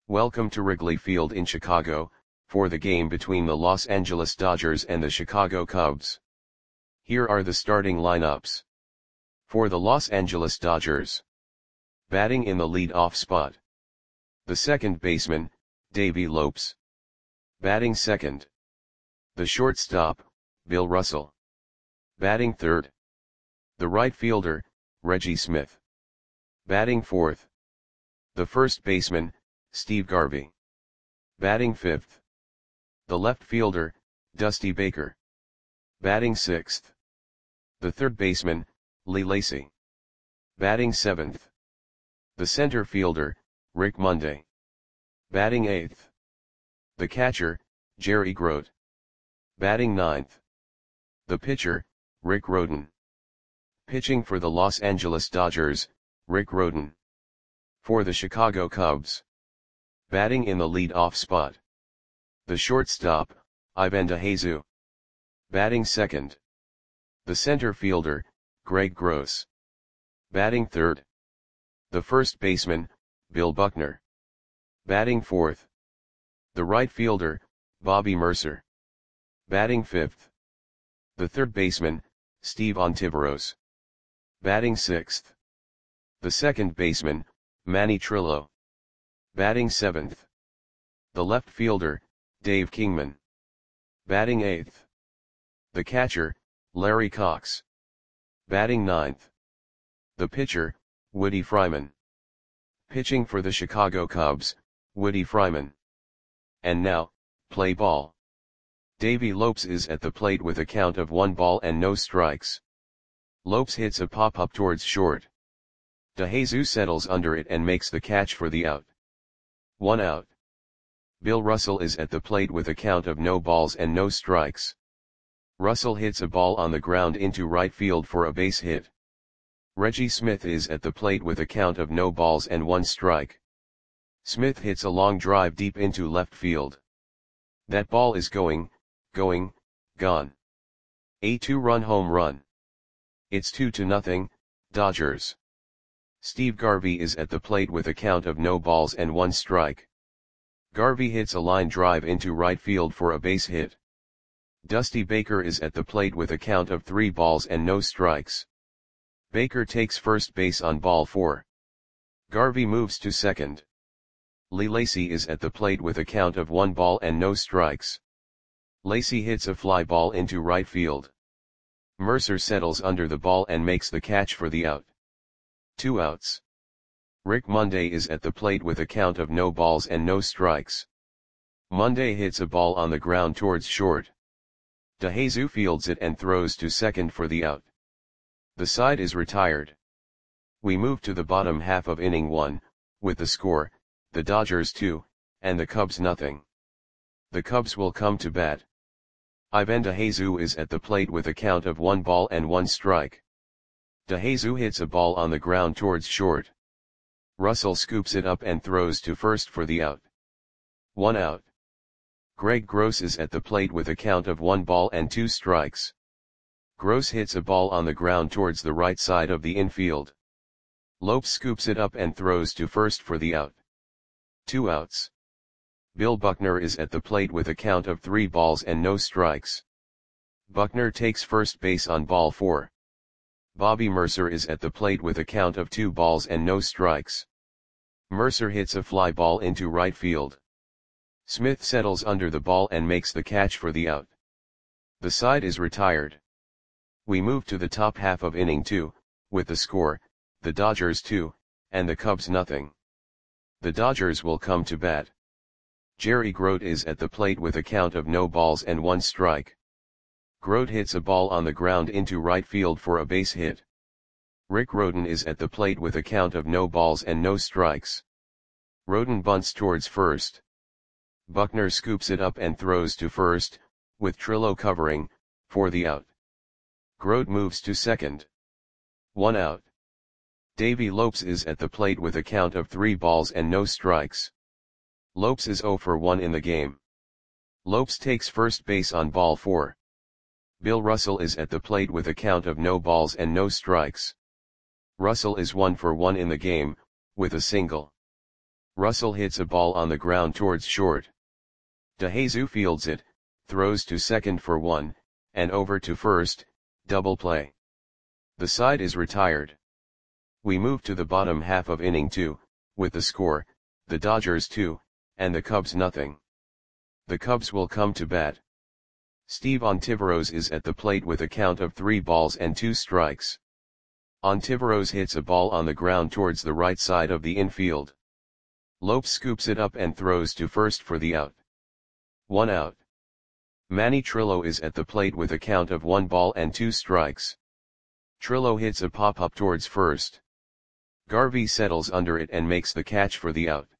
Welcome to Wrigley Field in Chicago, for the game between the Los Angeles Dodgers and the Chicago Cubs. Here are the starting lineups. For the Los Angeles Dodgers. Batting in the lead-off spot. The second baseman, Davey Lopes. Batting second. The shortstop, Bill Russell. Batting third. The right fielder, Reggie Smith. Batting fourth. The first baseman, Steve Garvey. Batting fifth. The left fielder, Dusty Baker. Batting sixth. The third baseman, Lee Lacy. Batting seventh. The center fielder, Rick Monday. Batting eighth. The catcher, Jerry Grote. Batting ninth. The pitcher, Rick Rhoden. Pitching for the Los Angeles Dodgers, Rick Rhoden. For the Chicago Cubs. Batting in the lead-off spot. The shortstop, Ivan DeJesus. Batting second. The center fielder, Greg Gross. Batting third. The first baseman, Bill Buckner. Batting fourth. The right fielder, Bobby Murcer. Batting fifth. The third baseman, Steve Ontiveros. Batting sixth. The second baseman, Manny Trillo. Batting seventh. The left fielder, Dave Kingman. Batting eighth. The catcher, Larry Cox. Batting ninth. The pitcher, Woody Fryman. Pitching for the Chicago Cubs, Woody Fryman. And now, play ball. Davey Lopes is at the plate with a count of 1 ball and no strikes. Lopes hits a pop-up towards short. DeJesus settles under it and makes the catch for the out. 1 out. Bill Russell is at the plate with a count of no balls and no strikes. Russell hits a ball on the ground into right field for a base hit. Reggie Smith is at the plate with a count of no balls and 1 strike. Smith hits a long drive deep into left field. That ball is gone. A 2-run home run. It's 2-0, Dodgers. Steve Garvey is at the plate with a count of no balls and 1 strike. Garvey hits a line drive into right field for a base hit. Dusty Baker is at the plate with a count of 3 balls and no strikes. Baker takes first base on ball 4. Garvey moves to second. Lee Lacy is at the plate with a count of 1 ball and no strikes. Lacy hits a fly ball into right field. Murcer settles under the ball and makes the catch for the out. 2 outs. Rick Monday is at the plate with a count of no balls and no strikes. Monday hits a ball on the ground towards short. DeJesus fields it and throws to second for the out. The side is retired. We move to the bottom half of inning 1, with the score, the Dodgers 2, and the Cubs nothing. The Cubs will come to bat. Ivan DeJesus is at the plate with a count of 1 ball and 1 strike. DeJesus hits a ball on the ground towards short. Russell scoops it up and throws to first for the out. 1 out. Greg Gross is at the plate with a count of 1 ball and 2 strikes. Gross hits a ball on the ground towards the right side of the infield. Lopes scoops it up and throws to first for the out. 2 outs. Bill Buckner is at the plate with a count of 3 balls and no strikes. Buckner takes first base on ball 4. Bobby Murcer is at the plate with a count of 2 balls and no strikes. Murcer hits a fly ball into right field. Smith settles under the ball and makes the catch for the out. The side is retired. We move to the top half of inning 2, with the score, the Dodgers 2, and the Cubs nothing. The Dodgers will come to bat. Jerry Grote is at the plate with a count of no balls and 1 strike. Grote hits a ball on the ground into right field for a base hit. Rick Rhoden is at the plate with a count of no balls and no strikes. Rhoden bunts towards first. Buckner scoops it up and throws to first, with Trillo covering, for the out. Grote moves to second. 1 out. Davey Lopes is at the plate with a count of 3 balls and no strikes. Lopes is 0 for 1 in the game. Lopes takes first base on ball 4. Bill Russell is at the plate with a count of no balls and no strikes. Russell is 1 for 1 in the game, with a single. Russell hits a ball on the ground towards short. DeJesus fields it, throws to second for 1, and over to first, double play. The side is retired. We move to the bottom half of inning 2, with the score, the Dodgers 2, and the Cubs nothing. The Cubs will come to bat. Steve Ontiveros is at the plate with a count of 3 balls and 2 strikes. Ontiveros hits a ball on the ground towards the right side of the infield. Lopes scoops it up and throws to first for the out. 1 out. Manny Trillo is at the plate with a count of 1 ball and 2 strikes. Trillo hits a pop-up towards first. Garvey settles under it and makes the catch for the out.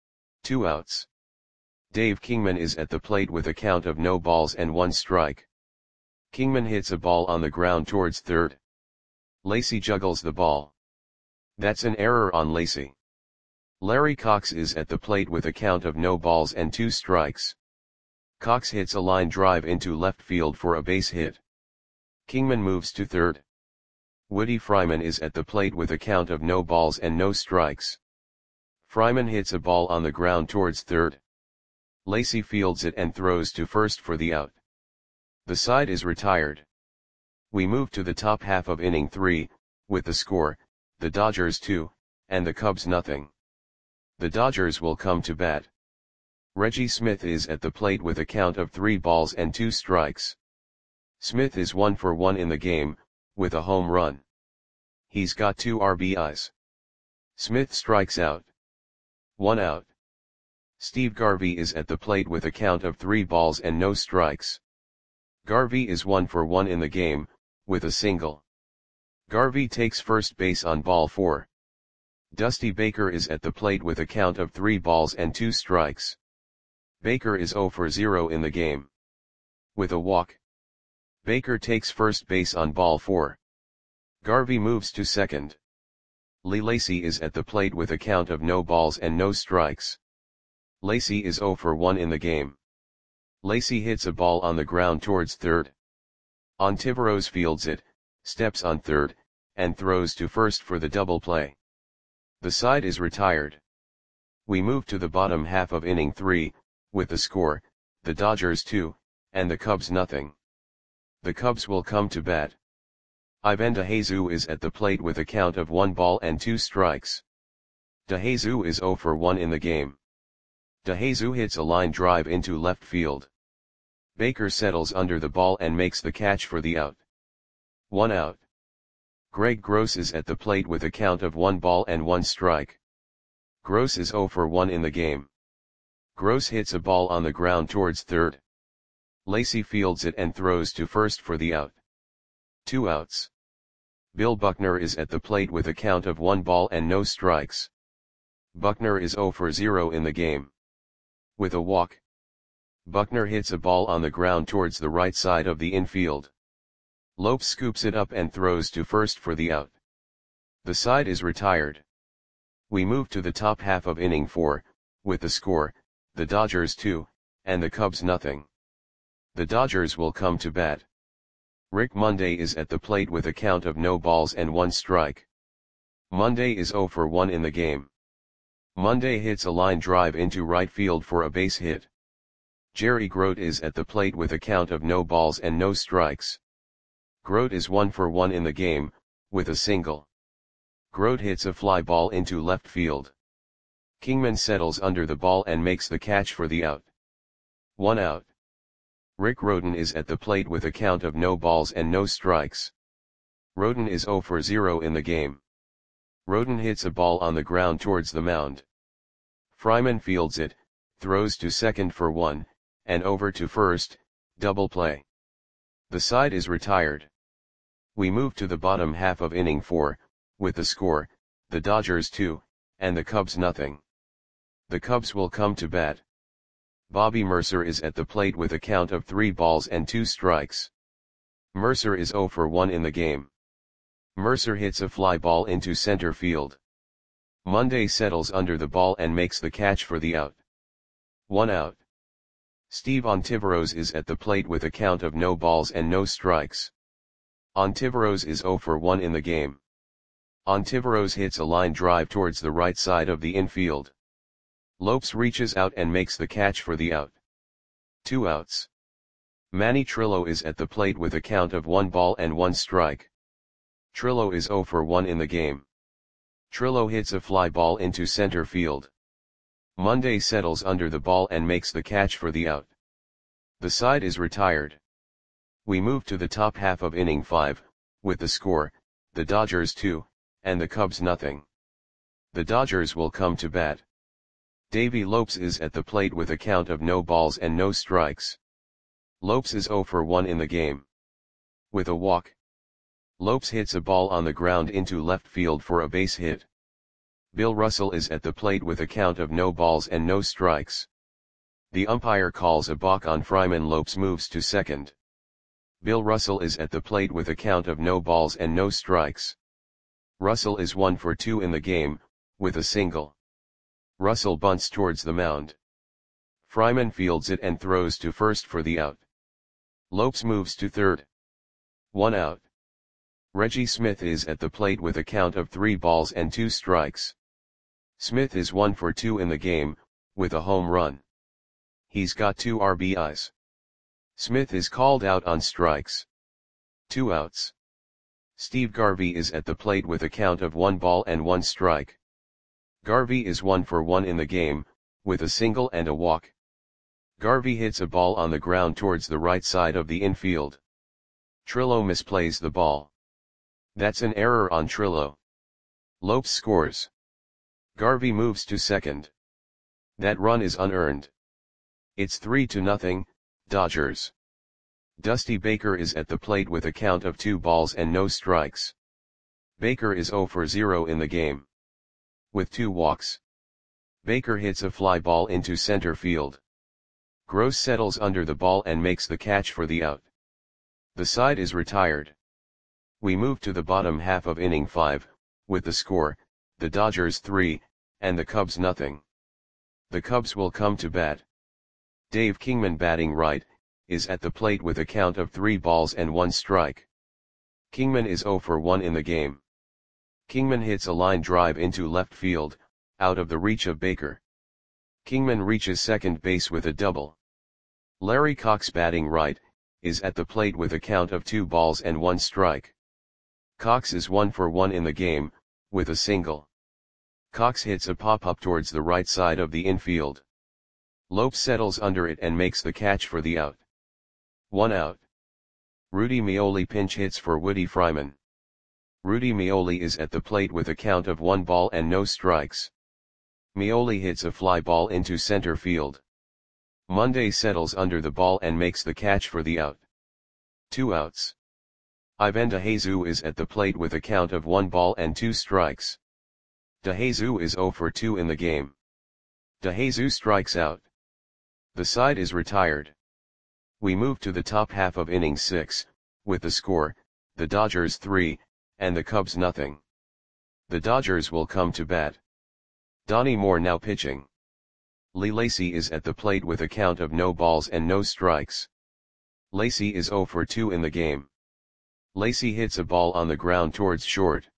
2 outs. Dave Kingman is at the plate with a count of no balls and 1 strike. Kingman hits a ball on the ground towards third. Lacy juggles the ball. That's an error on Lacy. Larry Cox is at the plate with a count of no balls and 2 strikes. Cox hits a line drive into left field for a base hit. Kingman moves to third. Woody Fryman is at the plate with a count of no balls and no strikes. Fryman hits a ball on the ground towards third. Lacy fields it and throws to first for the out. The side is retired. We move to the top half of inning 3, with the score, the Dodgers 2, and the Cubs nothing. The Dodgers will come to bat. Reggie Smith is at the plate with a count of 3 balls and 2 strikes. Smith is 1 for 1 in the game, with a home run. He's got 2 RBIs. Smith strikes out. 1 out. Steve Garvey is at the plate with a count of 3 balls and no strikes. Garvey is 1 for 1 in the game, with a single. Garvey takes first base on ball 4. Dusty Baker is at the plate with a count of 3 balls and 2 strikes. Baker is 0 for 0 in the game. With a walk. Baker takes first base on ball 4. Garvey moves to second. Lee Lacy is at the plate with a count of no balls and no strikes. Lacy is 0 for 1 in the game. Lacy hits a ball on the ground towards third. Ontiveros fields it, steps on third, and throws to first for the double play. The side is retired. We move to the bottom half of inning 3, with the score, the Dodgers 2, and the Cubs nothing. The Cubs will come to bat. Ivan DeJesus is at the plate with a count of 1 ball and 2 strikes. DeJesus is 0 for 1 in the game. DeJesus hits a line drive into left field. Baker settles under the ball and makes the catch for the out. 1 out. Greg Gross is at the plate with a count of 1 ball and 1 strike. Gross is 0 for 1 in the game. Gross hits a ball on the ground towards third. Lacy fields it and throws to first for the out. 2 outs. Bill Buckner is at the plate with a count of 1 ball and no strikes. Buckner is 0 for 0 in the game. With a walk. Buckner hits a ball on the ground towards the right side of the infield. Lopes scoops it up and throws to first for the out. The side is retired. We move to the top half of inning 4, with the score, the Dodgers 2, and the Cubs nothing. The Dodgers will come to bat. Rick Monday is at the plate with a count of no balls and 1 strike. Monday is 0 for 1 in the game. Monday hits a line drive into right field for a base hit. Jerry Grote is at the plate with a count of no balls and no strikes. Grote is 1 for 1 in the game, with a single. Grote hits a fly ball into left field. Kingman settles under the ball and makes the catch for the out. 1 out. Rick Rhoden is at the plate with a count of no balls and no strikes. Rhoden is 0 for 0 in the game. Rhoden hits a ball on the ground towards the mound. Fryman fields it, throws to second for 1, and over to first, double play. The side is retired. We move to the bottom half of inning 4, with the score, the Dodgers 2, and the Cubs nothing. The Cubs will come to bat. Bobby Mercer is at the plate with a count of 3 balls and 2 strikes. Mercer is 0 for 1 in the game. Mercer hits a fly ball into center field. Monday settles under the ball and makes the catch for the out. 1 out. Steve Ontiveros is at the plate with a count of no balls and no strikes. Ontiveros is 0 for 1 in the game. Ontiveros hits a line drive towards the right side of the infield. Lopes reaches out and makes the catch for the out. 2 outs. Manny Trillo is at the plate with a count of 1 ball and 1 strike. Trillo is 0 for 1 in the game. Trillo hits a fly ball into center field. Monday settles under the ball and makes the catch for the out. The side is retired. We move to the top half of inning 5, with the score, the Dodgers 2, and the Cubs nothing. The Dodgers will come to bat. Davey Lopes is at the plate with a count of no balls and no strikes. Lopes is 0 for 1 in the game. With a walk. Lopes hits a ball on the ground into left field for a base hit. Bill Russell is at the plate with a count of no balls and no strikes. The umpire calls a balk on Fryman. Lopes moves to second. Bill Russell is at the plate with a count of no balls and no strikes. Russell is 1 for 2 in the game, with a single. Russell bunts towards the mound. Fryman fields it and throws to first for the out. Lopes moves to third. 1 out. Reggie Smith is at the plate with a count of 3 balls and 2 strikes. Smith is 1 for 2 in the game, with a home run. He's got 2 RBIs. Smith is called out on strikes. 2 outs. Steve Garvey is at the plate with a count of 1 ball and 1 strike. Garvey is 1 for 1 in the game, with a single and a walk. Garvey hits a ball on the ground towards the right side of the infield. Trillo misplays the ball. That's an error on Trillo. Lopes scores. Garvey moves to second. That run is unearned. It's 3-0, Dodgers. Dusty Baker is at the plate with a count of 2 balls and no strikes. Baker is 0 for 0 in the game. With 2 walks. Baker hits a fly ball into center field. Gross settles under the ball and makes the catch for the out. The side is retired. We move to the bottom half of inning 5, with the score, the Dodgers 3, and the Cubs nothing. The Cubs will come to bat. Dave Kingman, batting right, is at the plate with a count of 3 balls and 1 strike. Kingman is 0 for 1 in the game. Kingman hits a line drive into left field, out of the reach of Baker. Kingman reaches second base with a double. Larry Cox, batting right, is at the plate with a count of 2 balls and 1 strike. Cox is 1 for 1 in the game, with a single. Cox hits a pop-up towards the right side of the infield. Lopes settles under it and makes the catch for the out. 1 out. Rudy Meoli pinch hits for Woody Fryman. Rudy Meoli is at the plate with a count of 1 ball and no strikes. Meoli hits a fly ball into center field. Monday settles under the ball and makes the catch for the out. 2 outs. Ivan DeJesus is at the plate with a count of 1 ball and 2 strikes. DeJesus is 0 for 2 in the game. DeJesus strikes out. The side is retired. We move to the top half of inning 6, with the score, the Dodgers 3, and the Cubs nothing. The Dodgers will come to bat. Donnie Moore now pitching. Lee Lacy is at the plate with a count of no balls and no strikes. Lacy is 0 for 2 in the game. Lacy hits a ball on the ground towards short.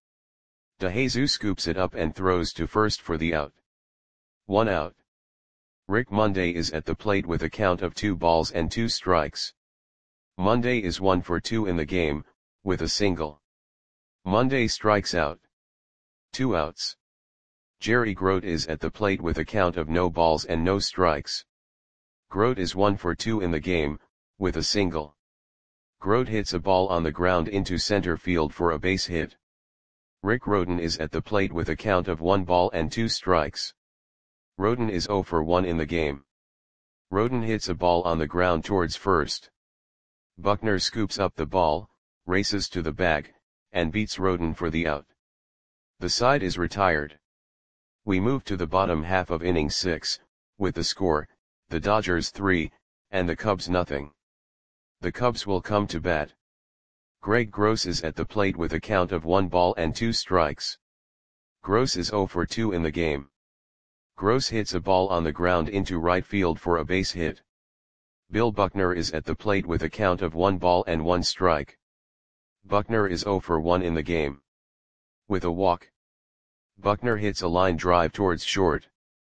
DeJesus scoops it up and throws to first for the out. 1 out. Rick Monday is at the plate with a count of 2 balls and 2 strikes. Monday is 1 for 2 in the game, with a single. Monday strikes out. 2 outs. Jerry Grote is at the plate with a count of no balls and no strikes. Grote is 1 for 2 in the game, with a single. Grote hits a ball on the ground into center field for a base hit. Rick Rhoden is at the plate with a count of 1 ball and 2 strikes. Rhoden is 0 for 1 in the game. Rhoden hits a ball on the ground towards first. Buckner scoops up the ball, races to the bag, and beats Rhoden for the out. The side is retired. We move to the bottom half of inning 6, with the score, the Dodgers 3, and the Cubs nothing. The Cubs will come to bat. Greg Gross is at the plate with a count of 1 ball and 2 strikes. Gross is 0 for 2 in the game. Gross hits a ball on the ground into right field for a base hit. Bill Buckner is at the plate with a count of 1 ball and 1 strike. Buckner is 0 for 1 in the game. With a walk. Buckner hits a line drive towards short.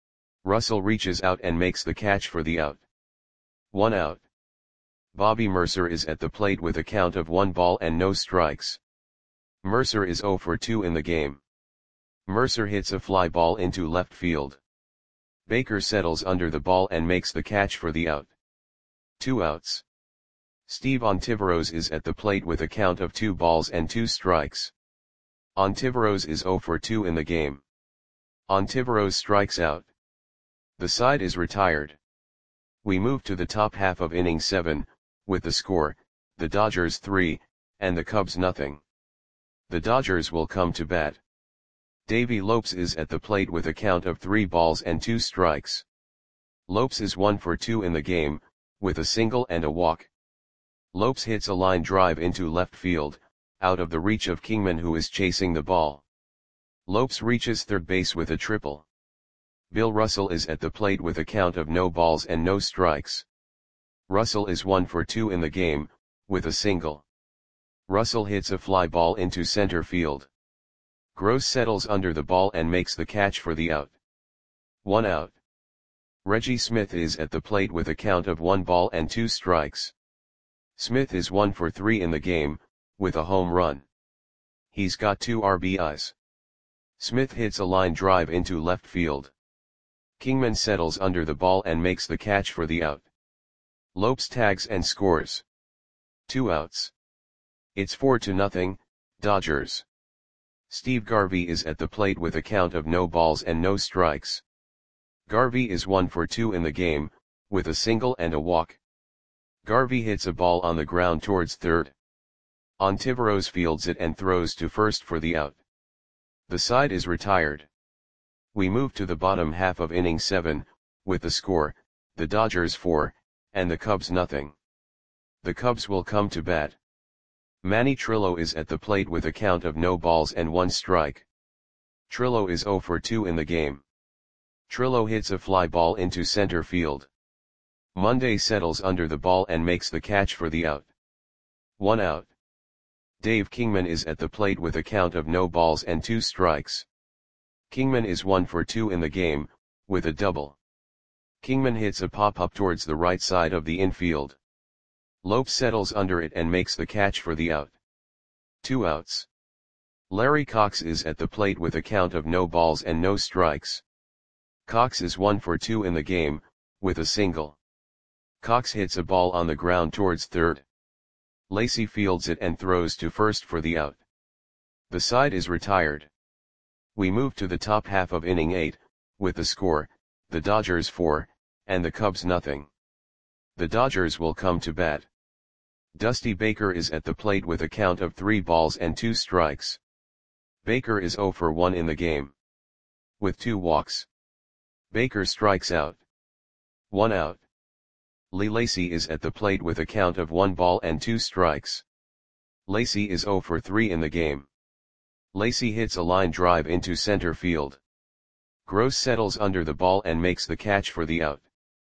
Russell reaches out and makes the catch for the out. 1 out. Bobby Mercer is at the plate with a count of 1 ball and no strikes. Mercer is 0 for 2 in the game. Mercer hits a fly ball into left field. Baker settles under the ball and makes the catch for the out. 2 outs. Steve Ontiveros is at the plate with a count of 2 balls and 2 strikes. Ontiveros is 0 for 2 in the game. Ontiveros strikes out. The side is retired. We move to the top half of inning 7, with the score, the Dodgers 3, and the Cubs nothing. The Dodgers will come to bat. Davey Lopes is at the plate with a count of 3 balls and 2 strikes. Lopes is 1 for 2 in the game, with a single and a walk. Lopes hits a line drive into left field, out of the reach of Kingman, who is chasing the ball. Lopes reaches third base with a triple. Bill Russell is at the plate with a count of no balls and no strikes. Russell is 1 for 2 in the game, with a single. Russell hits a fly ball into center field. Gross settles under the ball and makes the catch for the out. 1 out. Reggie Smith is at the plate with a count of 1 ball and 2 strikes. Smith is 1 for 3 in the game, with a home run. He's got 2 RBIs. Smith hits a line drive into left field. Kingman settles under the ball and makes the catch for the out. Lopes tags and scores. 2 outs. It's 4-0, Dodgers. Steve Garvey is at the plate with a count of no balls and no strikes. Garvey is 1 for 2 in the game, with a single and a walk. Garvey hits a ball on the ground towards third. Ontiveros fields it and throws to first for the out. The side is retired. We move to the bottom half of inning 7, with the score, the Dodgers 4, and the Cubs nothing. The Cubs will come to bat. Manny Trillo is at the plate with a count of no balls and 1 strike. Trillo is 0 for 2 in the game. Trillo hits a fly ball into center field. Monday settles under the ball and makes the catch for the out. 1 out. Dave Kingman is at the plate with a count of no balls and 2 strikes. Kingman is 1 for 2 in the game, with a double. Kingman hits a pop-up towards the right side of the infield. Lopes settles under it and makes the catch for the out. 2 outs. Larry Cox is at the plate with a count of no balls and no strikes. Cox is 1 for 2 in the game, with a single. Cox hits a ball on the ground towards third. Lacy fields it and throws to first for the out. The side is retired. We move to the top half of inning 8, with the score, the Dodgers 4, and the Cubs nothing. The Dodgers will come to bat. Dusty Baker is at the plate with a count of 3 balls and 2 strikes. Baker is 0 for 1 in the game. With 2 walks. Baker strikes out. 1 out. Lee Lacy is at the plate with a count of 1 ball and 2 strikes. Lacy is 0 for 3 in the game. Lacy hits a line drive into center field. Gross settles under the ball and makes the catch for the out.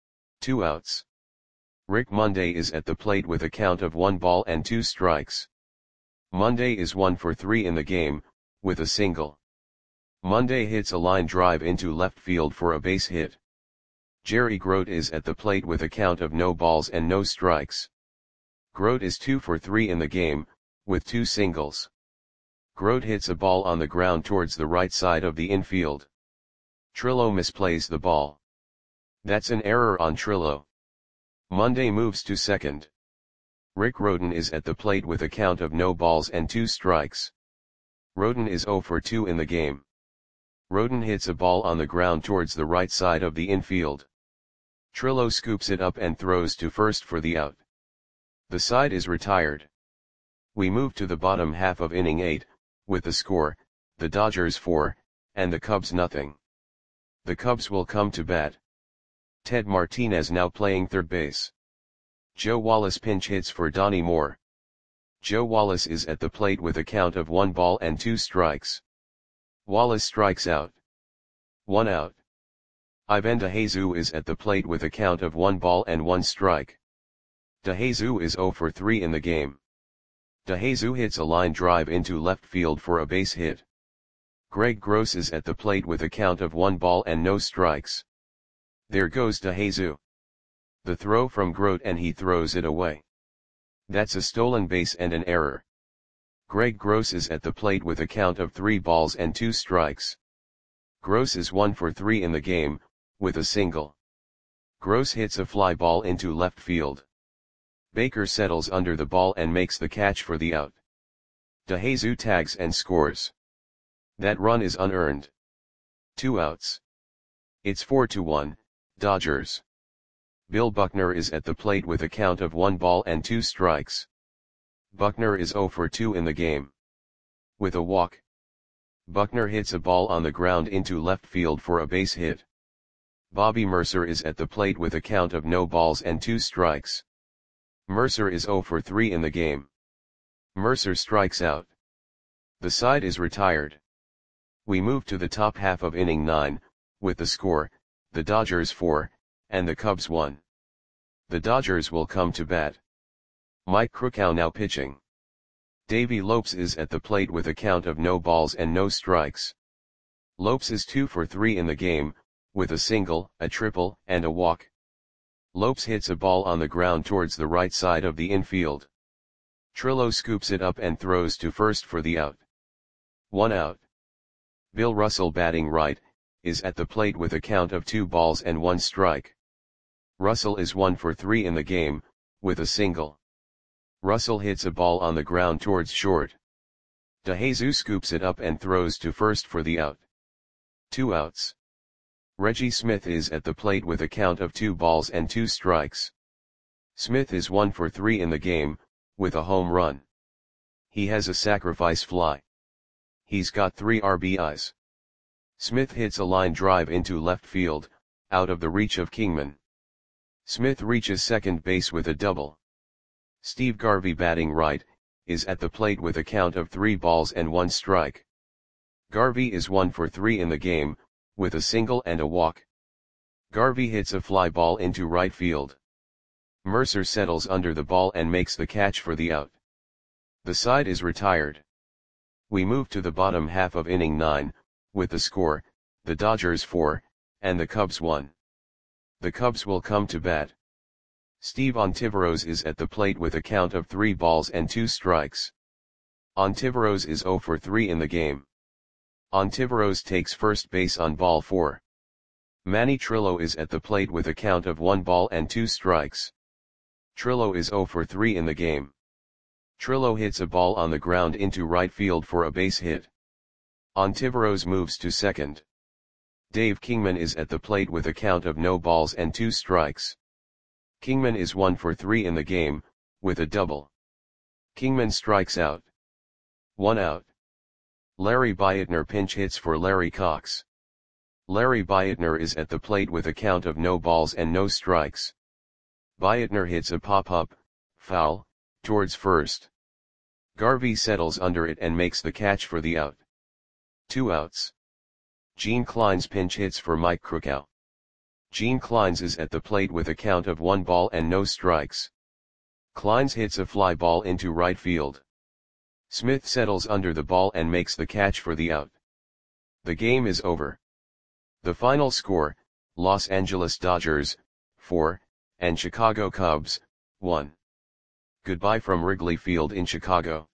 2 outs. Rick Monday is at the plate with a count of 1 ball and 2 strikes. Monday is 1 for 3 in the game, with a single. Monday hits a line drive into left field for a base hit. Jerry Grote is at the plate with a count of no balls and no strikes. Grote is 2 for 3 in the game, with 2 singles. Grote hits a ball on the ground towards the right side of the infield. Trillo misplays the ball. That's an error on Trillo. Monday moves to second. Rick Rhoden is at the plate with a count of no balls and 2 strikes. Rhoden is 0 for 2 in the game. Rhoden hits a ball on the ground towards the right side of the infield. Trillo scoops it up and throws to first for the out. The side is retired. We move to the bottom half of inning 8, with the score, the Dodgers 4, and the Cubs nothing. The Cubs will come to bat. Ted Martinez now playing third base. Joe Wallace pinch hits for Donnie Moore. Joe Wallace is at the plate with a count of 1 ball and 2 strikes. Wallace strikes out. 1 out. Ivan DeJesus is at the plate with a count of 1 ball and 1 strike. DeJesus is 0 for 3 in the game. DeJesus hits a line drive into left field for a base hit. Greg Gross is at the plate with a count of 1 ball and no strikes. There goes DeJesus. The throw from Grote and he throws it away. That's a stolen base and an error. Greg Gross is at the plate with a count of 3 balls and 2 strikes. Gross is 1 for 3 in the game, with a single. Gross hits a fly ball into left field. Baker settles under the ball and makes the catch for the out. DeJesus tags and scores. That run is unearned. 2 outs. It's 4-1, Dodgers. Bill Buckner is at the plate with a count of 1 ball and 2 strikes. Buckner is 0 for 2 in the game. With a walk. Buckner hits a ball on the ground into left field for a base hit. Bobby Mercer is at the plate with a count of no balls and 2 strikes. Mercer is 0 for 3 in the game. Mercer strikes out. The side is retired. We move to the top half of inning 9, with the score, the Dodgers 4, and the Cubs 1. The Dodgers will come to bat. Mike Krukau now pitching. Davey Lopes is at the plate with a count of no balls and no strikes. Lopes is 2 for 3 in the game, with a single, a triple, and a walk. Lopes hits a ball on the ground towards the right side of the infield. Trillo scoops it up and throws to first for the out. 1 out. Bill Russell batting right, is at the plate with a count of 2 balls and 1 strike. Russell is 1 for 3 in the game, with a single. Russell hits a ball on the ground towards short. DeJesus scoops it up and throws to first for the out. 2 outs. Reggie Smith is at the plate with a count of 2 balls and 2 strikes. Smith is 1 for 3 in the game, with a home run. He has a sacrifice fly. He's got 3 RBIs. Smith hits a line drive into left field, out of the reach of Kingman. Smith reaches second base with a double. Steve Garvey batting right, is at the plate with a count of 3 balls and 1 strike. Garvey is 1 for 3 in the game, with a single and a walk. Garvey hits a fly ball into right field. Mercer settles under the ball and makes the catch for the out. The side is retired. We move to the bottom half of inning 9, with the score, the Dodgers 4, and the Cubs 1. The Cubs will come to bat. Steve Ontiveros is at the plate with a count of 3 balls and 2 strikes. Ontiveros is 0 for 3 in the game. Ontiveros takes first base on ball 4. Manny Trillo is at the plate with a count of 1 ball and 2 strikes. Trillo is 0 for 3 in the game. Trillo hits a ball on the ground into right field for a base hit. Ontiveros moves to second. Dave Kingman is at the plate with a count of no balls and 2 strikes. Kingman is 1 for 3 in the game, with a double. Kingman strikes out. 1 out. Larry Beitner pinch hits for Larry Cox. Larry Beitner is at the plate with a count of no balls and no strikes. Beitner hits a pop-up, foul, towards first. Garvey settles under it and makes the catch for the out. 2 outs. Gene Clines pinch hits for Mike Krukau. Gene Clines is at the plate with a count of 1 ball and no strikes. Clines hits a fly ball into right field. Smith settles under the ball and makes the catch for the out. The game is over. The final score, Los Angeles Dodgers, 4, and Chicago Cubs, 1. Goodbye from Wrigley Field in Chicago.